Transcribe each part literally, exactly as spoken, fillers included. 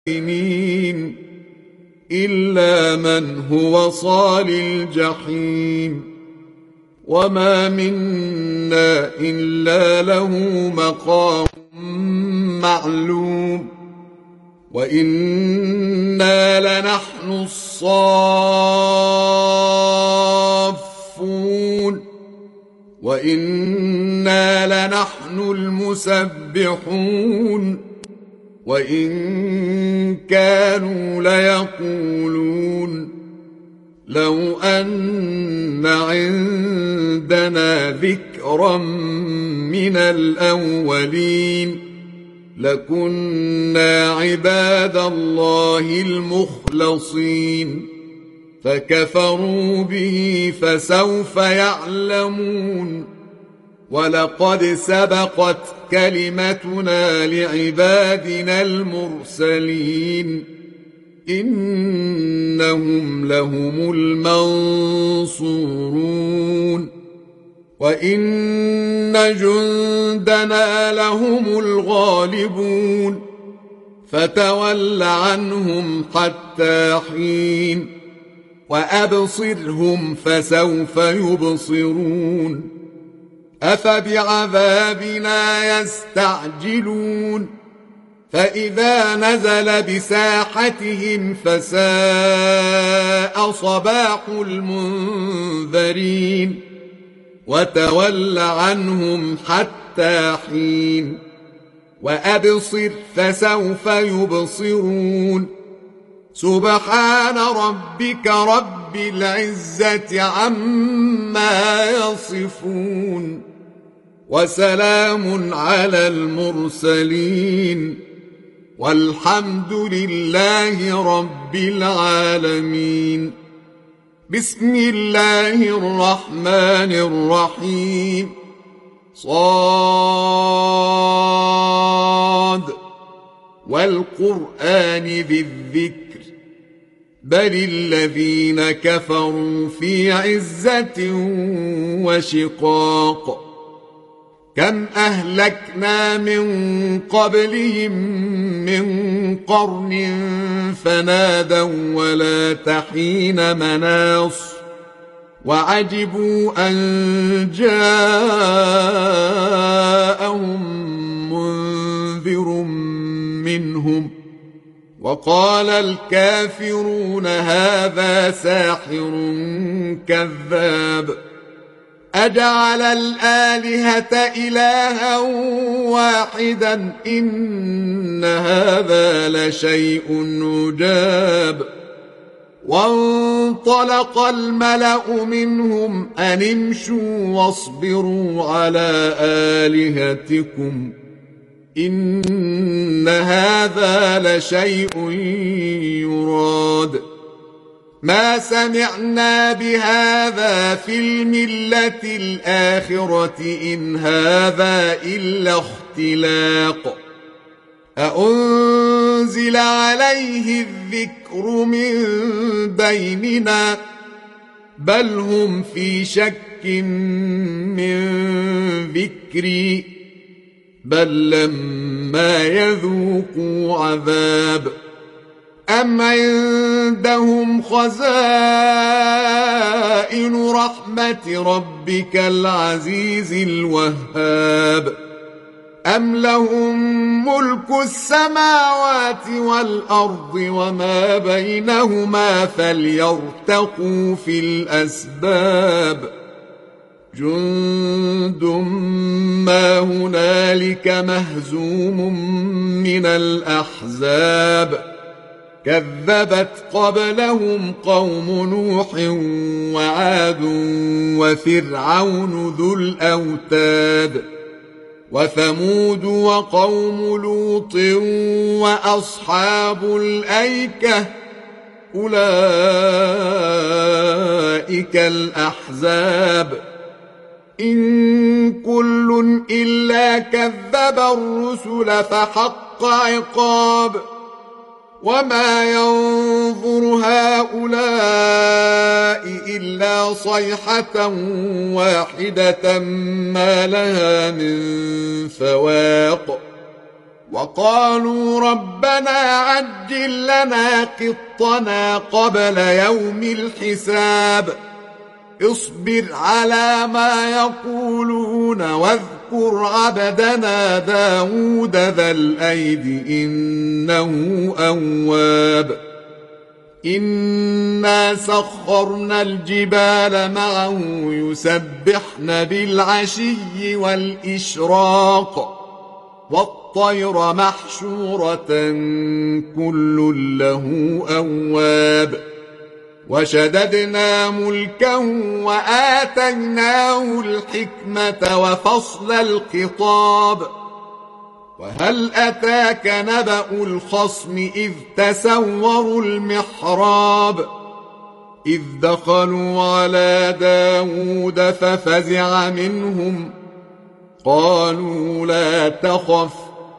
الآمنين إلا من هو صال الجحيم وما منا إلا له مقام معلوم وإنا لنحن الصافون وإنا لنحن المسبحون وإن كانوا ليقولون لو أن عندنا ذكرا من الأولين لكنا عباد الله المخلصين فكفروا به فسوف يعلمون ولقد سبقت كلمتنا لعبادنا المرسلين إنهم لهم المنصورون وإن جندنا لهم الغالبون فتول عنهم حتى حين وأبصرهم فسوف يبصرون أفبعذابنا يستعجلون فإذا نزل بساحتهم فساء صباح المنذرين وتول عنهم حتى حين وأبصر فسوف يبصرون سبحان ربك رب العزة عما يصفون وسلام على المرسلين والحمد لله رب العالمين بسم الله الرحمن الرحيم صاد والقرآن ذي الذكر بل الذين كفروا في عزة وشقاق كم أهلكنا من قبلهم من قرن فنادوا ولا تحين مناص وعجبوا أن جاءهم منذر منهم وقال الكافرون هذا ساحر كذاب أجعل الآلهة إلها واحدا إن هذا لشيء عجاب وانطلق الملأ منهم أن امشوا واصبروا على آلهتكم إن هذا لشيء يراد ما سمعنا بهذا في الملة الآخرة إن هذا إلا اختلاق أأنزل عليه الذكر من بيننا بل هم في شك من ذكري بل لما يذوقوا عذاب أم عندهم خزائن رحمة ربك العزيز الوهاب أم لهم ملك السماوات والأرض وما بينهما فليرتقوا في الأسباب جند ما هنالك مهزوم من الأحزاب كذبت قبلهم قوم نوح وعاد وفرعون ذو الأوتاد وثمود وقوم لوط وأصحاب الأيكة أولئك الأحزاب إن كل إلا كذب الرسل فحق عقاب وما ينظر هؤلاء إلا صيحة واحدة ما لها من فواق وقالوا ربنا عجل لنا قطنا قبل يوم الحساب اصبر على ما يقولون واذكر عبدنا داود ذا الأيد إنه أواب إنا سخرنا الجبال معه يسبحن بالعشي والإشراق والطير محشورة كل له أواب وشددنا ملكه وآتيناه الحكمة وفصل الخطاب وهل أتاك نبأ الخصم إذ تسوروا المحراب إذ دخلوا على داود ففزع منهم قالوا لا تخف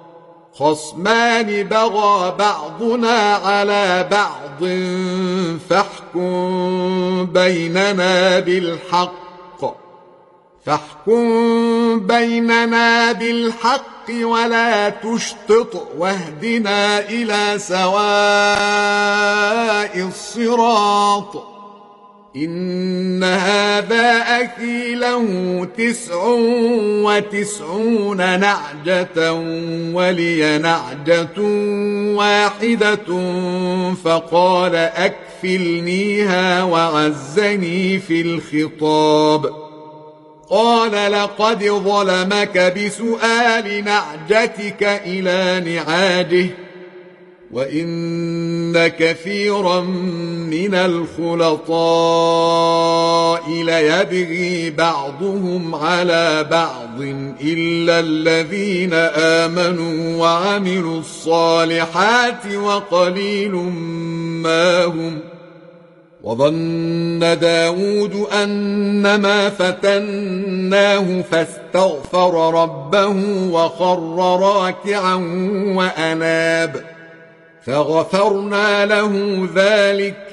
خصمان بغى بعضنا على بعض فاحكم بيننا بالحق فاحكم بيننا بالحق ولا تشطط واهدنا إلى سواء الصراط إن هذا أخي له تسع وتسعون نعجة ولي نعجة واحدة فقال أكفلنيها وعزني في الخطاب قال لقد ظلمك بسؤال نعجتك إلى نعاجه وإن كثيرا من الخلطاء ليبغي بعضهم على بعض إلا الذين آمنوا وعملوا الصالحات وقليل ما هم وظن داود أنما فتناه فاستغفر ربه وخر راكعا وأناب فغفرنا له ذلك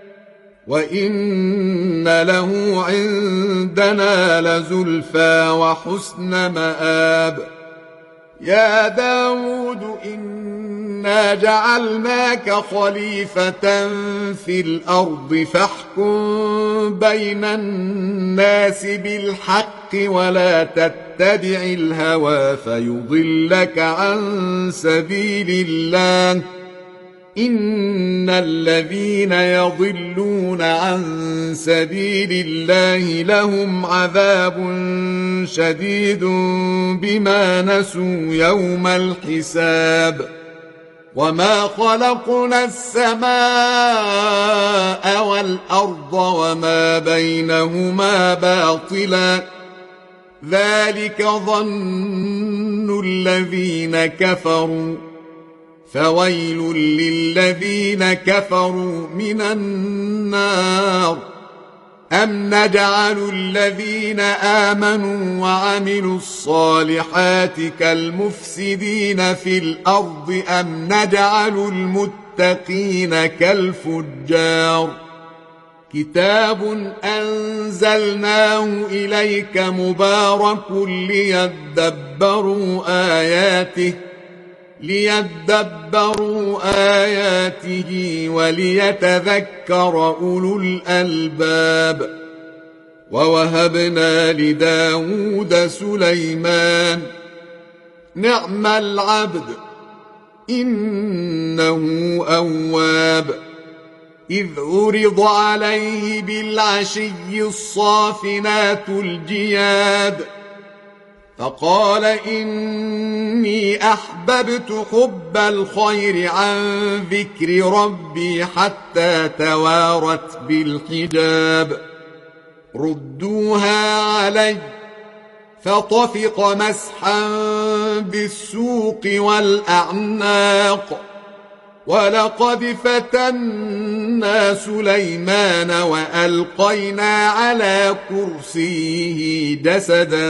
وإن له عندنا لزلفى وحسن مآب يا داود إنا جعلناك خليفة في الأرض فاحكم بين الناس بالحق ولا تتبع الهوى فيضلك عن سبيل الله إن الذين يضلون عن سبيل الله لهم عذاب شديد بما نسوا يوم الحساب وما خلقنا السماء والأرض وما بينهما باطلا ذلك ظن الذين كفروا فويل للذين كفروا من النار أم نجعل الذين آمنوا وعملوا الصالحات كالمفسدين في الأرض أم نجعل المتقين كالفجار كتاب أنزلناه إليك مبارك ليدبروا آياته ليدبروا آياته وليتذكر أولو الألباب ووهبنا لداود سليمان نعم العبد إنه أواب إذ عرض عليه بالعشي الصافنات الجياد فقال إني أحببت حب الخير عن ذكر ربي حتى توارت بالحجاب ردوها علي فطفق مسحا بالسوق والأعناق ولقد فتنا سليمان وألقينا على كرسيه جسدا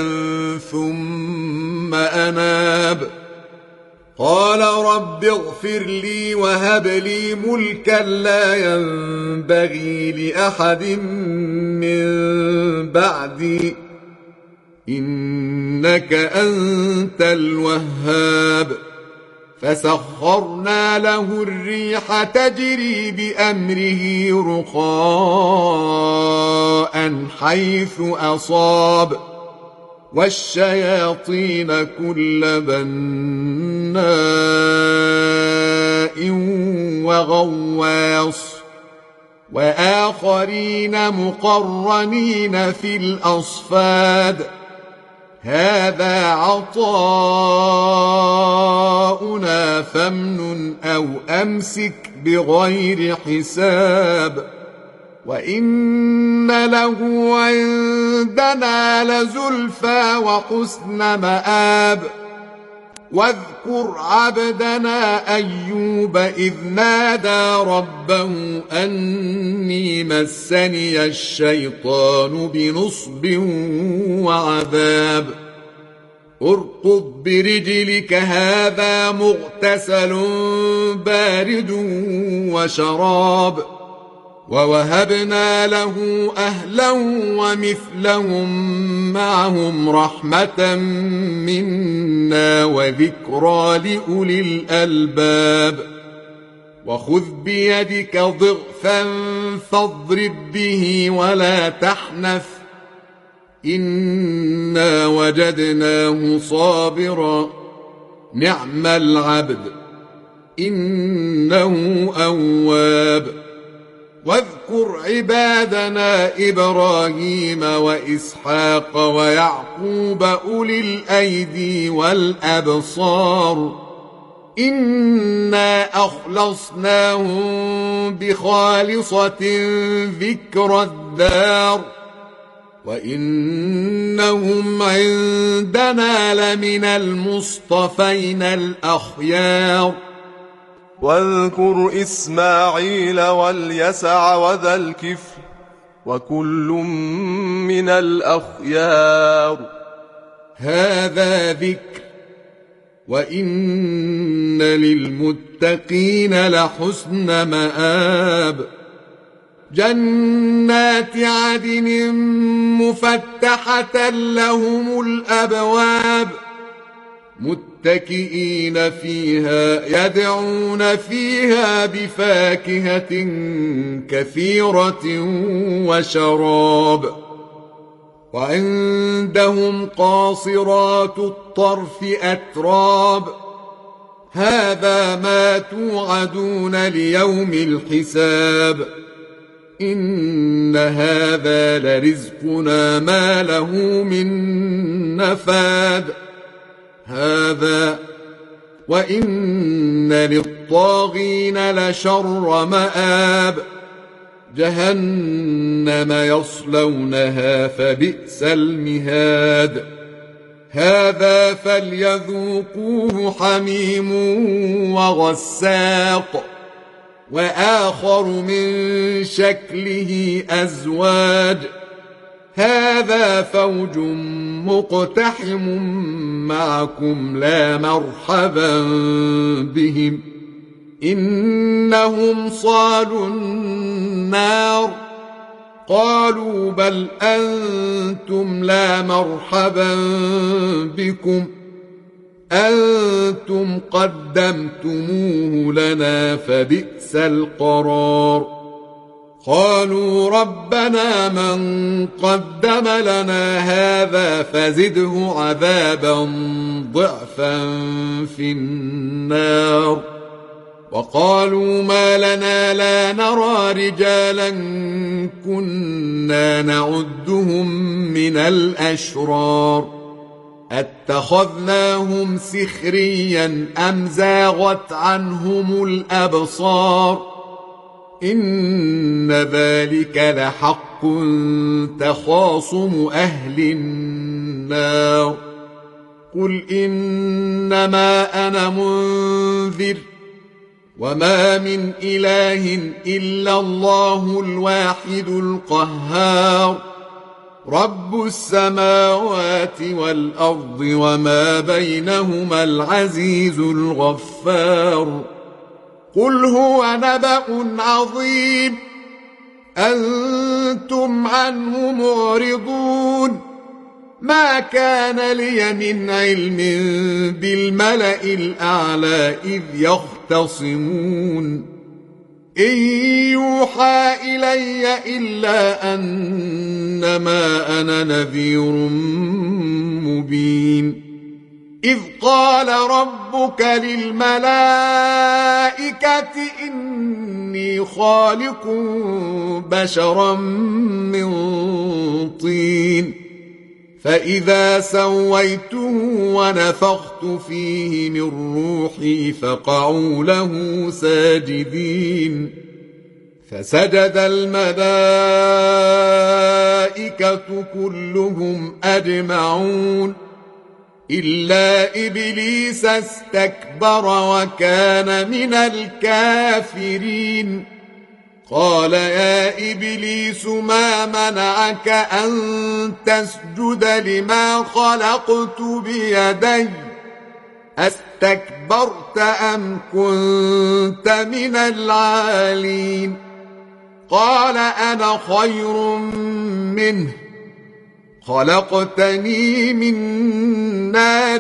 ثم أناب قال رب اغفر لي وهب لي ملكا لا ينبغي لأحد من بعدي إنك أنت الوهاب فسخرنا له الريح تجري بأمره رخاء حيث أصاب والشياطين كل بناء وغواص وآخرين مقرنين في الأصفاد هذا عطاؤنا فامنن أو أمسك بغير حساب وإن له عندنا لزلفى وحسن مآب واذكر عبدنا أيوب إذ نادى ربه أني مسني الشيطان بنصب وعذاب اركض برجلك هذا مغتسل بارد وشراب ووهبنا له أهلا ومثلهم معهم رحمة منا وذكرى لأولي الألباب وخذ بيدك ضغثا فاضرب به ولا تحنث إنا وجدناه صابرا نعم العبد إنه أواب واذكر عبادنا إبراهيم وإسحاق ويعقوب أولي الأيدي والأبصار إنا أخلصناهم بخالصة ذكر الدار وإنهم عندنا لمن المصطفين الأخيار واذكر إسماعيل واليسع وذا الكفل وكل من الأخيار هذا ذكر وإن للمتقين لحسن مآب جنات عدن مفتحة لهم الأبواب متكئين فيها يدعون فيها بفاكهة كثيرة وشراب وعندهم قاصرات الطرف أتراب هذا ما توعدون ليوم الحساب إن هذا لرزقنا ما له من نفاد هذا وإن للطاغين لشر مآب جهنم يصلونها فبئس المهاد هذا فليذوقوه حميم وغساق وآخر من شكله أزواج هذا فوج مقتحم معكم لا مرحبا بهم إنهم صالوا النار قالوا بل أنتم لا مرحبا بكم أنتم قدمتموه لنا فبئس القرار قالوا ربنا من قدم لنا هذا فزده عذابا ضعفا في النار وقالوا ما لنا لا نرى رجالا كنا نعدهم من الأشرار اتخذناهم سخريا أم زاغت عنهم الأبصار إن ذلك لحق تخاصم أهل النار قل إنما أنا منذر وما من إله إلا الله الواحد القهار رب السماوات والأرض وما بينهما العزيز الغفار قل هو نبأ عظيم أنتم عنه معرضون ما كان لي من علم بالملأ الأعلى إذ يختصمون إن يوحى إلي إلا أنما أنا نذير مبين إذ قال ربك للملائكة إني خالق بشرا من طين فإذا سويته ونفخت فيه من روحي فقعوا له ساجدين فسجد الملائكة كلهم أجمعون إلا إبليس استكبر وكان من الكافرين قال يا إبليس ما منعك أن تسجد لما خلقت بيدي أستكبرت أم كنت من العالين قال أنا خير منه خلقتني من نار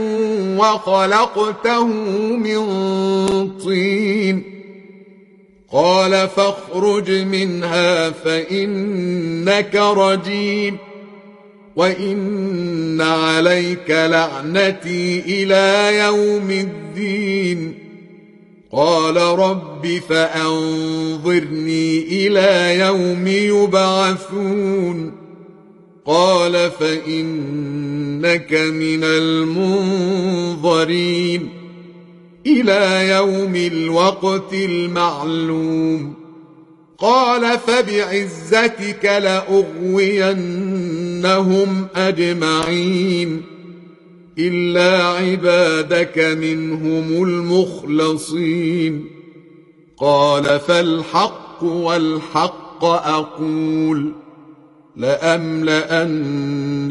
وخلقته من طين قال فاخرج منها فإنك رجيم وإن عليك لعنتي إلى يوم الدين قال رب فأنظرني إلى يوم يبعثون قال فإنك من المنظرين إلى يوم الوقت المعلوم قال فبعزتك لأغوينهم أجمعين إلا عبادك منهم المخلصين قال فالحق والحق أقول لأملأن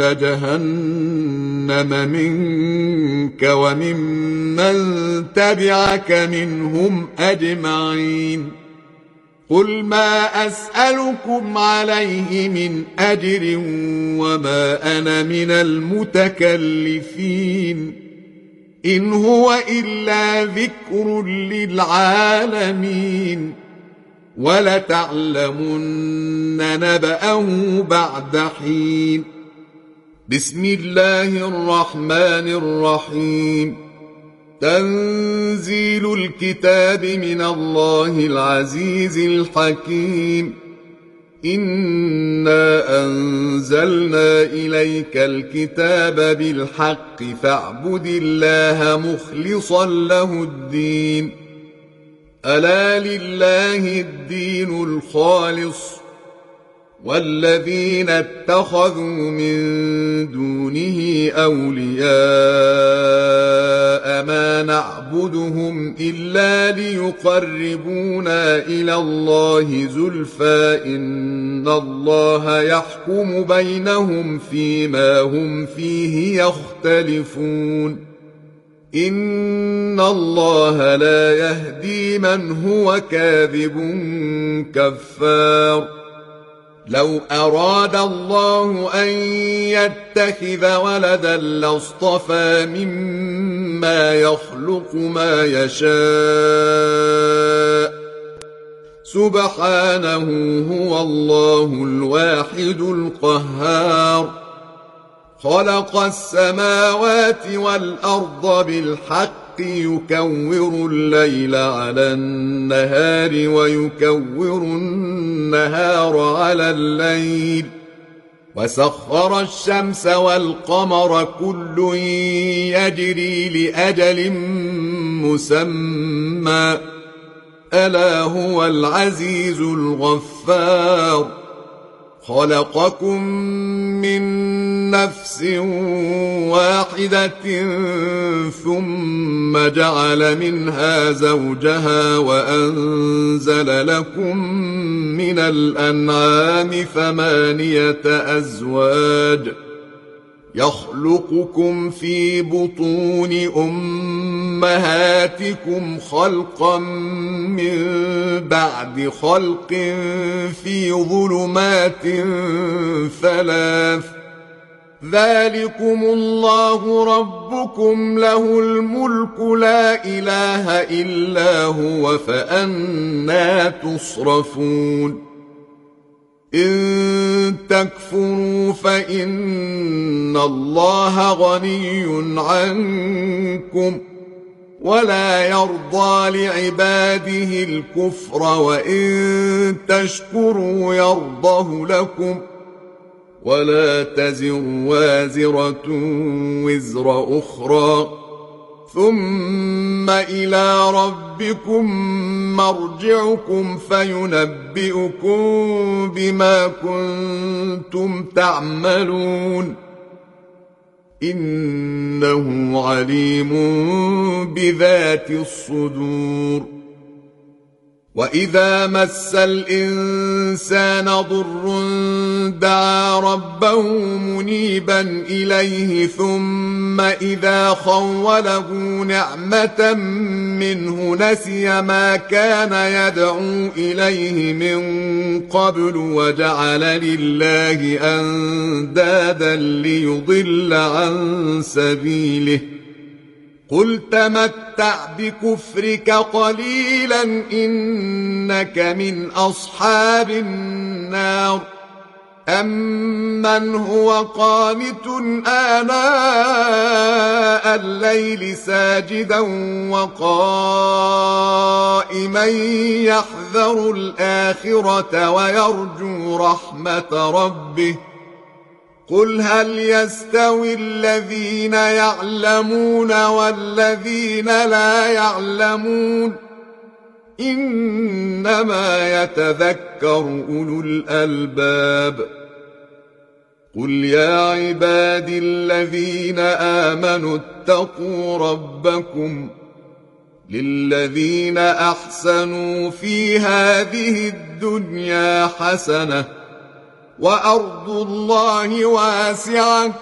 جهنم منك وممن تبعك منهم أجمعين قل ما أسألكم عليه من أجر وما أنا من المتكلفين إن هو إلا ذكر للعالمين ولتعلمن نبأه بعد حين بسم الله الرحمن الرحيم تنزيل الكتاب من الله العزيز الحكيم إنا أنزلنا إليك الكتاب بالحق فاعبد الله مخلصا له الدين ألا لله الدين الخالص والذين اتخذوا من دونه أولياء ما نعبدهم إلا ليقربونا إلى الله زلفى إن الله يحكم بينهم فيما هم فيه يختلفون إن الله لا يهدي من هو كاذب كفار لو أراد الله أن يتخذ ولدا لاصطفى مما يخلق ما يشاء سبحانه هو الله الواحد القهار خلق السماوات والأرض بالحق يكور الليل على النهار ويكور النهار على الليل وسخر الشمس والقمر كل يجري لأجل مسمى ألا هو العزيز الغفار خلقكم من نفس واحدة ثم جعل منها زوجها وأنزل لكم من الأنعام ثمانية أزواج يخلقكم في بطون أمهاتكم خلقا من بعد خلق في ظلمات ثلاث ذلكم الله ربكم له الملك لا إله إلا هو فأنى تصرفون إن تكفروا فإن الله غني عنكم ولا يرضى لعباده الكفر وإن تشكروا يرضه لكم ولا تزر وازرة وزر أخرى ثم إلى ربكم مرجعكم فينبئكم بما كنتم تعملون إنه عليم بذات الصدور وإذا مس الإنسان ضر دعا ربه منيبا إليه ثم إذا خوله نعمة منه نسي ما كان يدعو إليه من قبل وجعل لله أندادا ليضل عن سبيله قل تمتع بكفرك قليلا إنك من أصحاب النار أمن هو قانت آناء الليل ساجدا وقائما يحذر الآخرة ويرجو رحمة ربه قل هل يستوي الذين يعلمون والذين لا يعلمون إنما يتذكر أولو الألباب قل يا عبادي الذين آمنوا اتقوا ربكم للذين أحسنوا في هذه الدنيا حسنة وأرض الله واسعة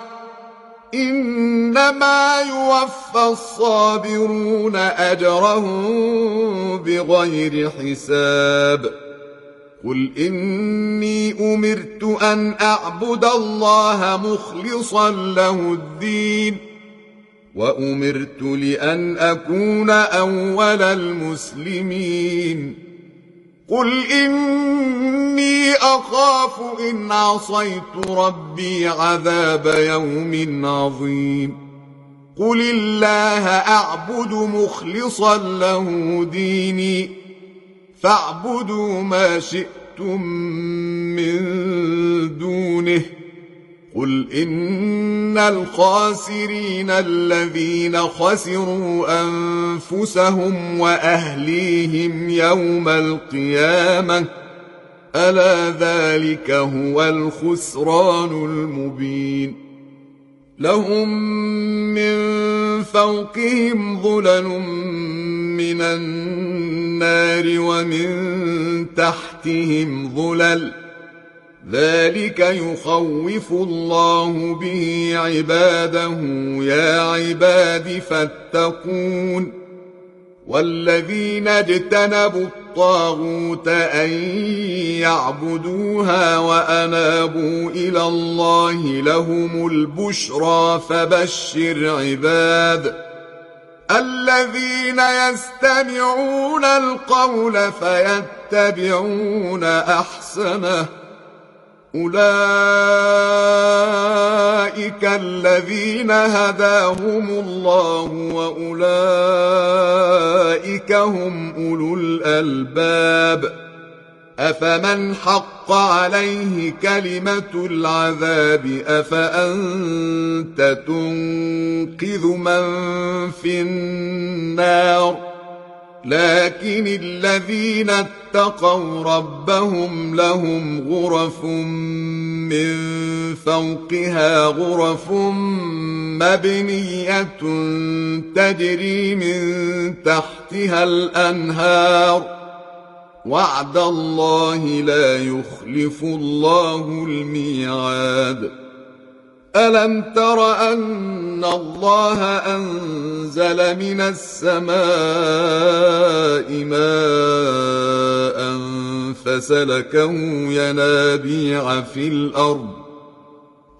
إنما يوفى الصابرون أجرهم بغير حساب قل إني أمرت أن أعبد الله مخلصا له الدين وأمرت لأن أكون أول المسلمين قل إني أخاف إن عصيت ربي عذاب يوم عظيم قل الله أعبد مخلصا له ديني فاعبدوا ما شئتم من دونه قل إن الخاسرين الذين خسروا أنفسهم وأهليهم يوم القيامة ألا ذلك هو الخسران المبين لهم من فوقهم ظلل من النار ومن تحتهم ظلل ذلك يخوف الله به عباده يا عباد فاتقون والذين اجتنبوا الطاغوت أن يعبدوها وأنابوا إلى الله لهم البشرى فبشر عباد الذين يستمعون القول فيتبعون أحسنه أولئك الذين هداهم الله وأولئك هم أولو الألباب أفمن حق عليه كلمة العذاب أفأنت تنقذ من في النار لكن الذين اتقوا ربهم لهم غرف من فوقها غرف مبنية تجري من تحتها الأنهار وعد الله لا يخلف الله الميعاد ألم تر أن الله أنزل من السماء ماء فسلكه ينابيع في الأرض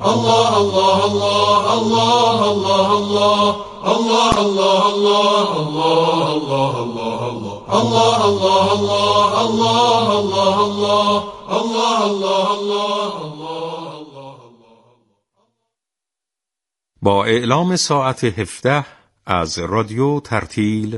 الله الله الله الله الله الله الله الله الله الله الله الله الله الله الله الله الله الله الله الله. با اعلام ساعت هفده از رادیو ترتیل